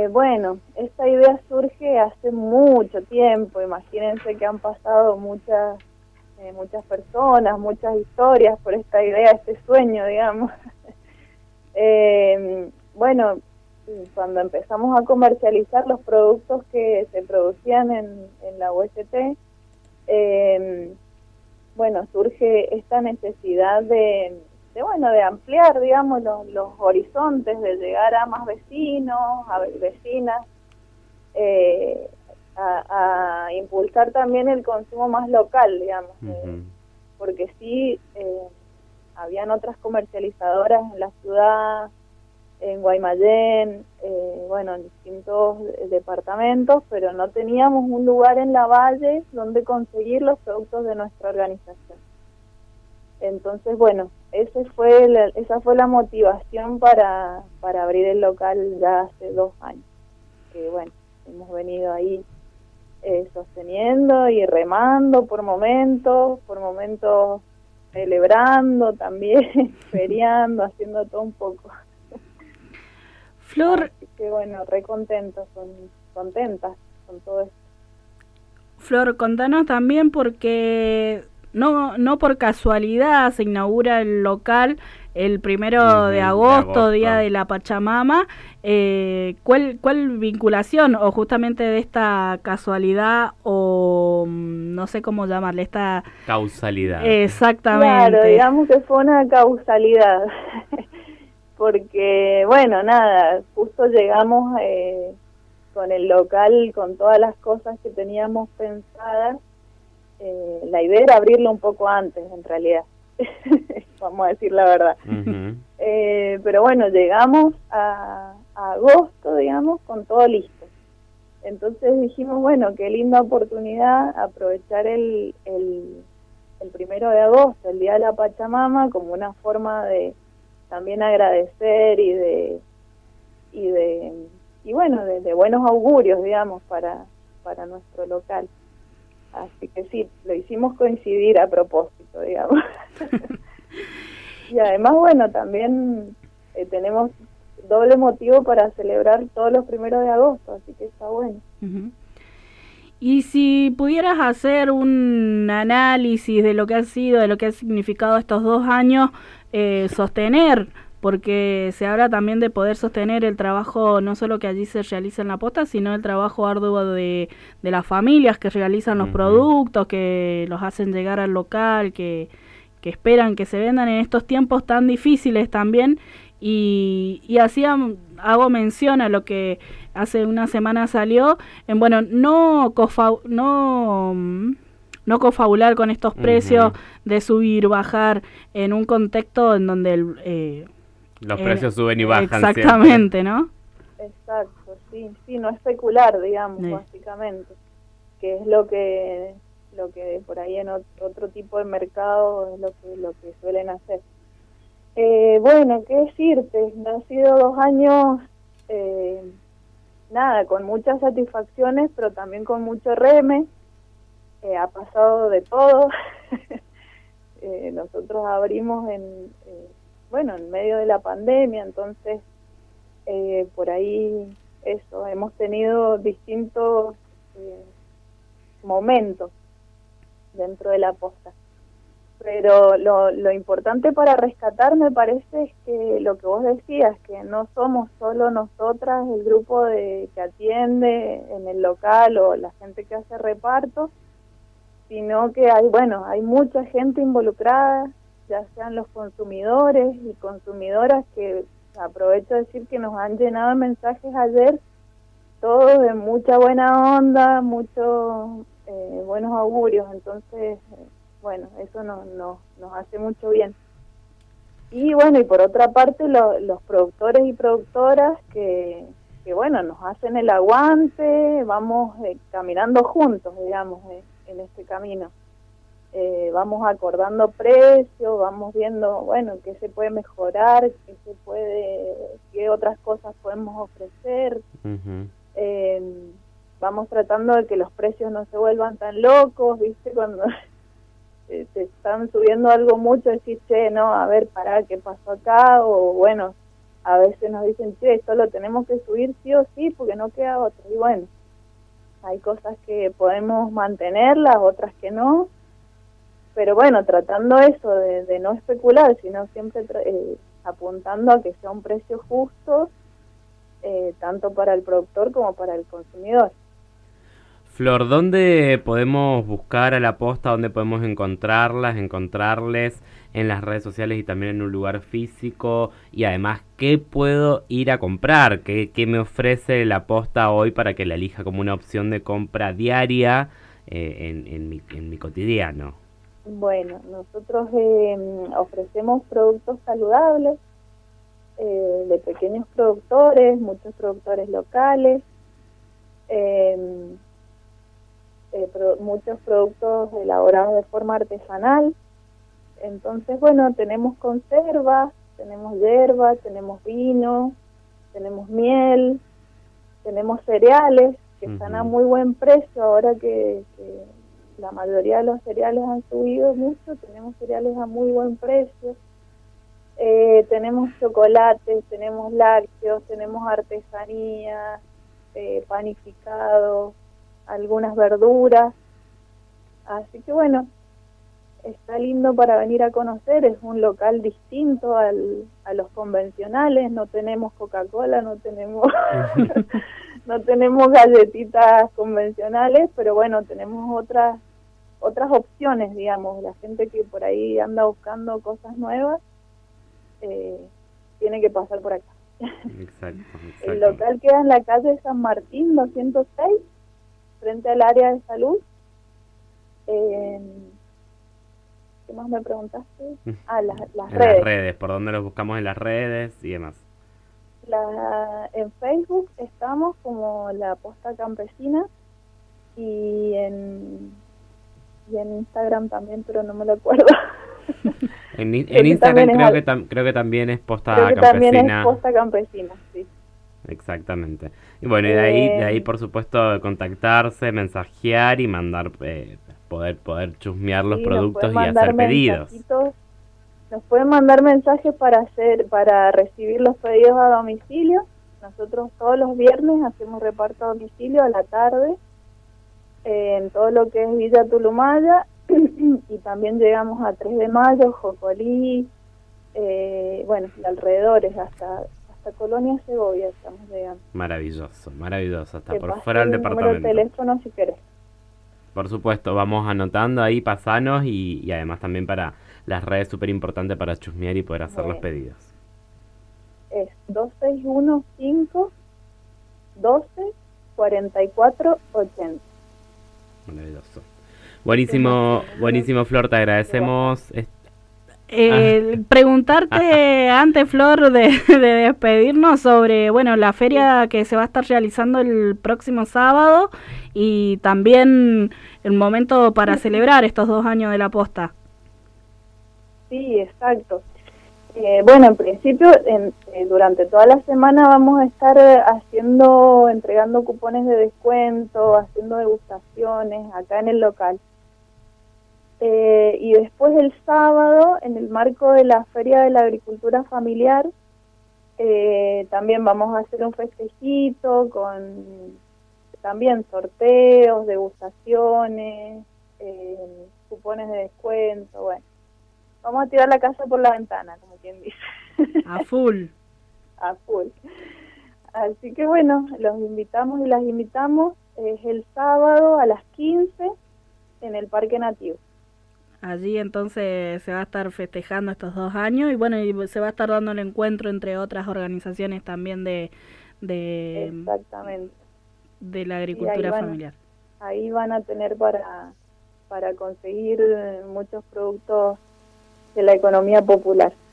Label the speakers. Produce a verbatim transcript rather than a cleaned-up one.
Speaker 1: Eh, bueno, esta idea surge hace mucho tiempo. Imagínense que han pasado muchas eh, muchas personas, muchas historias por esta idea, este sueño, digamos. eh, bueno, cuando empezamos a comercializar los productos que se producían en, en la U S T, eh, bueno, surge esta necesidad de, de bueno, de ampliar, digamos, los, los horizontes, de llegar a más vecinos, a vecinas, eh, a, a impulsar también el consumo más local, digamos, uh-huh. eh, porque sí, eh, habían otras comercializadoras en la ciudad, en Guaymallén, eh, bueno, en distintos departamentos, pero no teníamos un lugar en la Valle donde conseguir los productos de nuestra organización. Entonces, bueno, ese fue la, esa fue la motivación para, para abrir el local ya hace dos años, que bueno, hemos venido ahí eh, sosteniendo y remando por momentos, por momentos celebrando también, feriando, haciendo todo un poco.
Speaker 2: Flor,
Speaker 1: así que bueno, re contentos, son, contentas con todo esto.
Speaker 2: Flor, contanos también porque no no por casualidad se inaugura el local el primero uh-huh, de, agosto, de agosto, Día de la Pachamama. Eh, ¿cuál, ¿Cuál vinculación o justamente de esta casualidad o no sé cómo llamarle, esta...
Speaker 3: Causalidad.
Speaker 2: Exactamente.
Speaker 1: Claro, digamos que fue una causalidad. Porque, bueno, nada, justo llegamos eh, con el local, con todas las cosas que teníamos pensadas. Eh, la idea era abrirlo un poco antes, en realidad, vamos a decir la verdad. Uh-huh. Eh, pero bueno, llegamos a, a agosto, digamos, con todo listo. Entonces dijimos, bueno, qué linda oportunidad aprovechar el, el, el primero de agosto, el Día de la Pachamama, como una forma de también agradecer y de y de y bueno de, de buenos augurios, digamos, para para nuestro local. Así que sí, lo hicimos coincidir a propósito, digamos. Y además, bueno, también eh, tenemos doble motivo para celebrar todos los primeros de agosto, así que está bueno.
Speaker 2: Uh-huh. Y si pudieras hacer un análisis de lo que ha sido, de lo que ha significado estos dos años, eh, sostener, porque se habla también de poder sostener el trabajo, no solo que allí se realiza en la posta, sino el trabajo arduo de, de las familias que realizan los uh-huh. productos, que los hacen llegar al local, que, que esperan que se vendan en estos tiempos tan difíciles también. Y, y así hago mención a lo que hace una semana salió, en bueno, no cofa- no no cofabular con estos uh-huh. precios de subir, bajar, en un contexto en donde el, eh,
Speaker 3: los eh, precios suben y bajan.
Speaker 2: Exactamente,
Speaker 3: siempre.
Speaker 2: ¿no?
Speaker 1: Exacto, sí, sí, no especular, digamos, sí. Básicamente, que es lo que lo que por ahí en otro tipo de mercado es lo que lo que suelen hacer. Eh, bueno, qué decirte, han sido dos años, eh, nada, con muchas satisfacciones, pero también con mucho reme, eh, ha pasado de todo. eh, nosotros abrimos en, eh, bueno, en medio de la pandemia, entonces, eh, por ahí, eso, hemos tenido distintos eh, momentos dentro de la posta. Pero lo, lo importante para rescatar, me parece, es que lo que vos decías, que no somos solo nosotras, el grupo de que atiende en el local o la gente que hace reparto, sino que hay, bueno, hay mucha gente involucrada, ya sean los consumidores y consumidoras, que aprovecho de decir que nos han llenado de mensajes ayer, todos de mucha buena onda, muchos eh, buenos augurios, entonces... Eh, bueno, eso no, no, nos hace mucho bien. Y bueno, y por otra parte, lo, los productores y productoras que, que, bueno, nos hacen el aguante, vamos eh, caminando juntos, digamos, eh, en este camino. Eh, vamos acordando precios, vamos viendo, bueno, qué se puede mejorar, qué se puede, qué otras cosas podemos ofrecer. Uh-huh. Eh, vamos tratando de que los precios no se vuelvan tan locos, ¿viste? Cuando... te están subiendo algo mucho, decís, che, no, a ver, pará, ¿qué pasó acá? O bueno, a veces nos dicen, che, esto lo tenemos que subir sí o sí porque no queda otro. Y bueno, hay cosas que podemos mantenerlas, otras que no. Pero bueno, tratando eso de, de no especular, sino siempre eh, apuntando a que sea un precio justo, eh, tanto para el productor como para el consumidor.
Speaker 3: Flor, ¿dónde podemos buscar a la posta? ¿Dónde podemos encontrarlas, encontrarles en las redes sociales y también en un lugar físico? Y además, ¿qué puedo ir a comprar? ¿Qué, qué me ofrece la posta hoy para que la elija como una opción de compra diaria eh, en, en, mi, en mi cotidiano?
Speaker 1: Bueno, nosotros eh, ofrecemos productos saludables eh, de pequeños productores, muchos productores locales, eh, eh, pro, muchos productos elaborados de forma artesanal. Entonces, bueno, tenemos conservas, tenemos hierbas, tenemos vino, tenemos miel, tenemos cereales que uh-huh. están a muy buen precio ahora que... que la mayoría de los cereales han subido mucho, tenemos cereales a muy buen precio, eh, tenemos chocolates, tenemos lácteos, tenemos artesanía, eh, panificados, algunas verduras, así que bueno, está lindo para venir a conocer, es un local distinto al, a los convencionales, no tenemos Coca-Cola, no tenemos... no tenemos galletitas convencionales, pero bueno, tenemos otras otras opciones, digamos. La gente que por ahí anda buscando cosas nuevas eh, tiene que pasar por acá.
Speaker 3: Exacto, exacto.
Speaker 1: El local queda en la calle San Martín doscientos seis, frente al área de salud. Eh, ¿Qué más me preguntaste? Ah, las, las
Speaker 3: en
Speaker 1: redes.
Speaker 3: Las redes, ¿por dónde los buscamos en las redes y demás?
Speaker 1: La, en Facebook estamos como La Posta Campesina y en y en Instagram también, pero no me lo acuerdo.
Speaker 3: En, en Instagram creo que, tam, creo que también es Posta creo que Campesina.
Speaker 1: También es Posta Campesina, sí.
Speaker 3: Exactamente. Y bueno, y de ahí, de ahí por supuesto contactarse, mensajear y mandar, eh, poder poder chusmear los sí, productos y hacer pedidos.
Speaker 1: Nos pueden mandar mensajes para hacer, para recibir los pedidos a domicilio. Nosotros todos los viernes hacemos reparto a domicilio a la tarde eh, en todo lo que es Villa Tulumaya y también llegamos a tres de mayo, Jocolí, eh, bueno, alrededores hasta hasta Colonia Segovia estamos llegando.
Speaker 3: Maravilloso, maravilloso, hasta
Speaker 1: que
Speaker 3: por fuera del departamento.
Speaker 1: Número de teléfono si querés.
Speaker 3: Por supuesto, vamos anotando ahí, pasanos y, y además también para las redes, súper importante para chusmear y poder hacer Bien. los pedidos.
Speaker 1: Es dos seis uno cinco doce cuarenta y cuatro ochenta.
Speaker 3: Maravilloso. Buenísimo, buenísimo Flor, te agradecemos.
Speaker 2: Eh, ah. Preguntarte antes, Flor, de, de despedirnos sobre, bueno, la feria que se va a estar realizando el próximo sábado y también el momento para celebrar estos dos años de la posta.
Speaker 1: Sí, exacto. Eh, bueno, en principio, en, eh, durante toda la semana vamos a estar haciendo, entregando cupones de descuento, haciendo degustaciones acá en el local. Eh, y después el sábado, en el marco de la Feria de la Agricultura Familiar, eh, también vamos a hacer un festejito con también sorteos, degustaciones, eh, cupones de descuento, bueno. Vamos a tirar la casa por la ventana, como quien dice.
Speaker 2: A full.
Speaker 1: A full. Así que bueno, los invitamos y las invitamos. Es el sábado a las quince en el Parque Nativo.
Speaker 2: Allí entonces se va a estar festejando estos dos años y bueno, y se va a estar dando el encuentro entre otras organizaciones también de... de
Speaker 1: Exactamente.
Speaker 2: De la agricultura
Speaker 1: ahí van,
Speaker 2: familiar.
Speaker 1: Ahí van a tener para, para conseguir muchos productos de la economía popular.